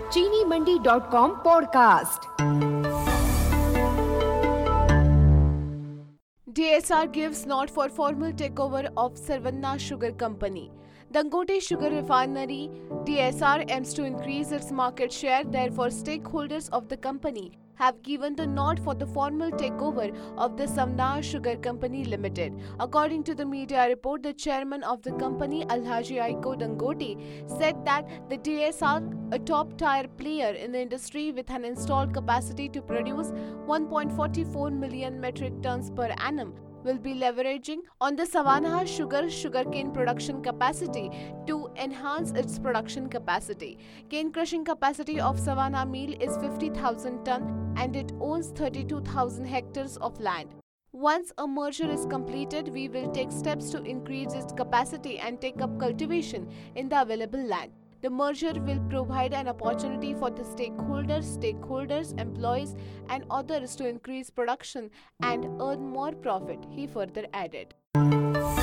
चीनीमंडी.com podcast. DSR gives nod for formal takeover of Savannah Sugar Company. Dangote Sugar Refinery DSR aims to increase its market share. Therefore, stakeholders of the company have given the nod for the formal takeover of the Savannah Sugar Company Limited. According to the media report, the chairman of the company, Alhaji Aliko Dangote, said that the DSR, a top-tier player in the industry with an installed capacity to produce 1.44 million metric tons per annum, will be leveraging on the Savannah sugarcane production capacity to enhance its production capacity. Cane crushing capacity of Savannah Mill is 50,000 ton and it owns 32,000 hectares of land. Once a merger is completed, we will take steps to increase its capacity and take up cultivation in the available land. The merger will provide an opportunity for the stakeholders, employees, and others to increase production and earn more profit, he further added.